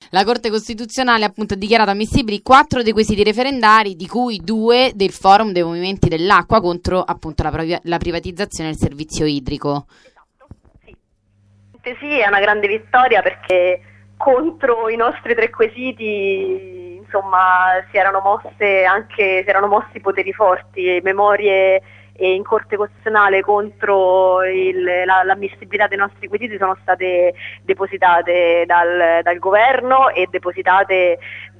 La Corte Costituzionale appunto ha dichiarato ammissibili 4 dei quesiti referendari, di cui 2 del Forum dei Movimenti dell'Acqua contro appunto la privatizzazione del servizio idrico. Esatto, sì, è una grande vittoria perché contro i nostri 3 quesiti, insomma, si erano mossi poteri forti, memorie in Corte Costituzionale contro l'ammissibilità dei nostri quesiti sono state depositate dal governo e depositate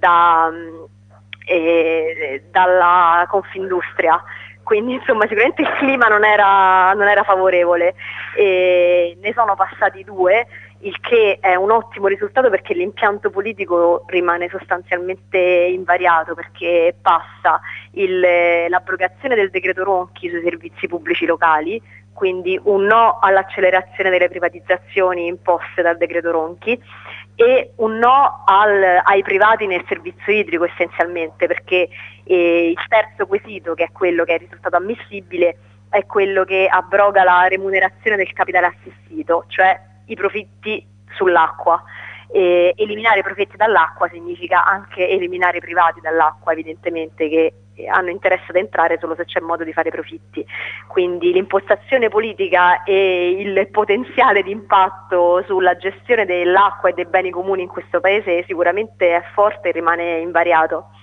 dalla Confindustria. Quindi insomma sicuramente il clima non era favorevole, e ne sono passati 2, il che è un ottimo risultato perché l'impianto politico rimane sostanzialmente invariato, perché passa l'abrogazione del decreto Ronchi sui servizi pubblici locali, quindi un no all'accelerazione delle privatizzazioni imposte dal decreto Ronchi, e un no ai privati nel servizio idrico essenzialmente, perché il terzo quesito, che è quello che è risultato ammissibile, è quello che abroga la remunerazione del capitale assistito, cioè i profitti sull'acqua. Eliminare i profitti dall'acqua significa anche eliminare i privati dall'acqua, evidentemente, che hanno interesse ad entrare solo se c'è modo di fare profitti. Quindi l'impostazione politica e il potenziale di impatto sulla gestione dell'acqua e dei beni comuni in questo paese sicuramente è forte e rimane invariato.